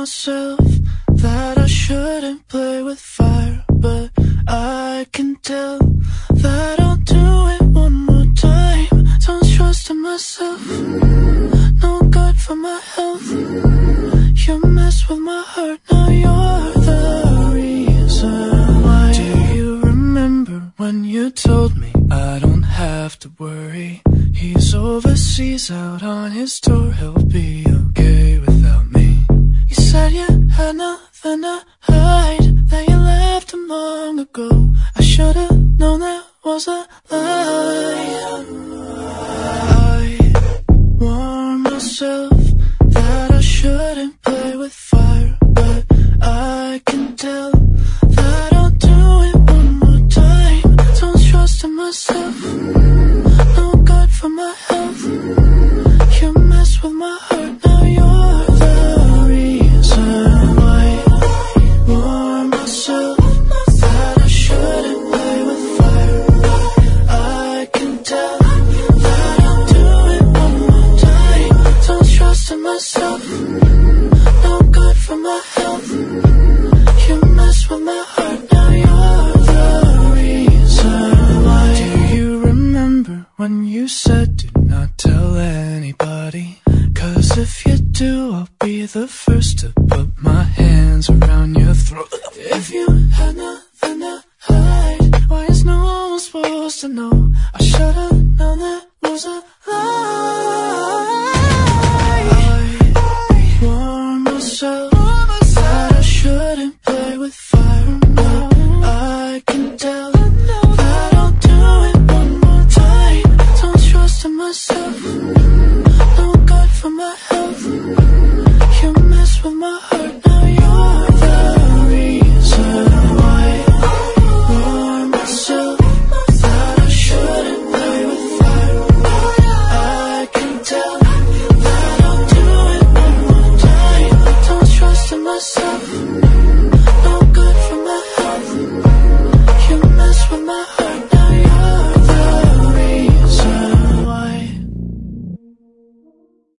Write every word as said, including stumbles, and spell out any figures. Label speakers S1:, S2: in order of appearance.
S1: myself that I shouldn't play with fire, but I can tell that I'll do it one more time. Don't trust in myself, no good for my health. You mess with my heart, now you're the reason why. Do you remember when you told me I don't have to worry? He's overseas out on his tour, he'll be okay without me. You said you had nothing to hide, that you left him long ago. I should've known that was a lie. I warned myself that I shouldn't play with fire, but I can tell that I'll do it one more time. Don't trust in myself, no good for my health. You mess with my heart, now you're the reason why. Warn myself that I shouldn't play with fire, but I can tell that I'll do it one more time. Don't trust in myself, no good for my health. You mess with my heart, now you're the reason why. Do you remember when you said do not tell anybody? 'Cause if you do, I'll be the first to put my hands around your throat. If you had not